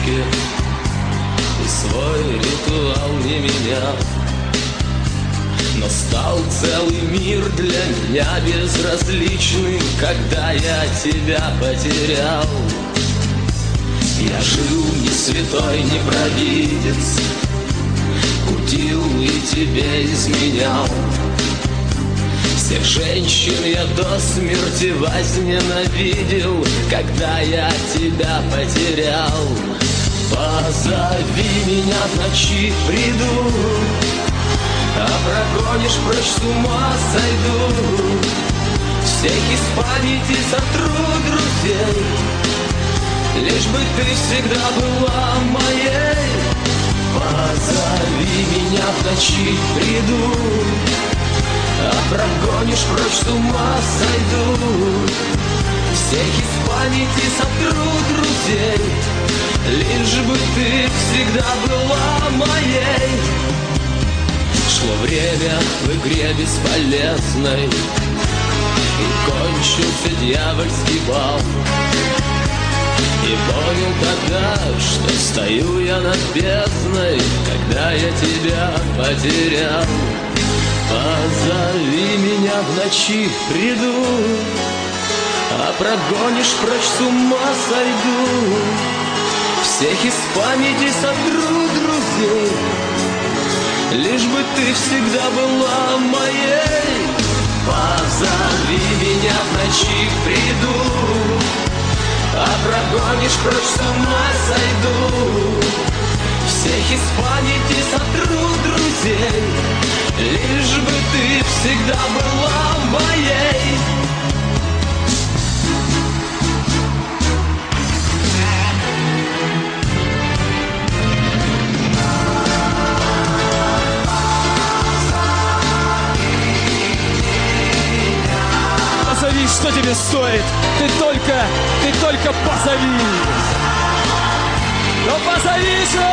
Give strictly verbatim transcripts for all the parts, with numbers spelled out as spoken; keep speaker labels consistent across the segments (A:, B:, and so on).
A: привычки и свой ритуал не менял. Но стал целый мир для меня безразличным, когда я тебя потерял. Я жил не святой, не провидец, кутил и тебе изменял. Всех женщин я до смерти возненавидел, когда я тебя потерял. Позови меня в ночи, приду, а прогонишь прочь, с ума сойду. Всех из памяти сотру друзей, лишь бы ты всегда была моей. Позови меня в ночи, приду, а прогонишь прочь, с ума сойду. Всех из памяти сотру друзей, лишь бы ты всегда была моей. Шло время в игре бесполезной, и кончился дьявольский бал. И понял тогда, что стою я над бездной, когда я тебя потерял. Позови меня в ночи, приду, а прогонишь прочь, с ума сойду. Всех из памяти сотру друзей, лишь бы ты всегда была моей. Позови меня в ночи, приду, а прогонишь прочь, с ума сойду. Всех из памяти сотру друзей, лишь бы ты всегда была моей.
B: Позови, что тебе стоит? Ты только, ты только позови. Ну позови же!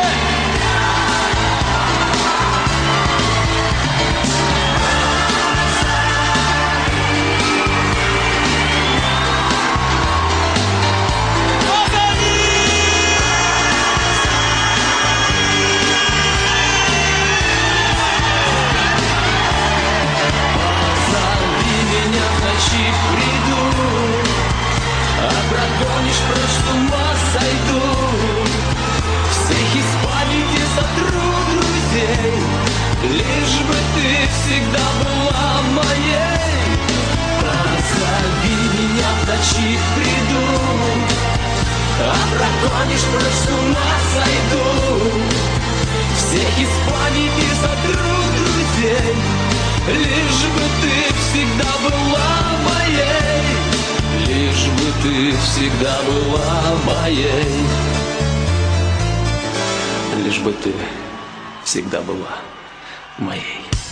A: Приду, а прогонишь прочь, с ума сойду. Всех из памяти сотру друзей, лишь бы ты всегда была моей. Позови меня в ночи, приду, а прогонишь прочь, с ума сойду. Всех из памяти сотру друзей, лишь бы ты всегда была моей. Лишь бы ты всегда была моей. Лишь бы ты всегда была моей.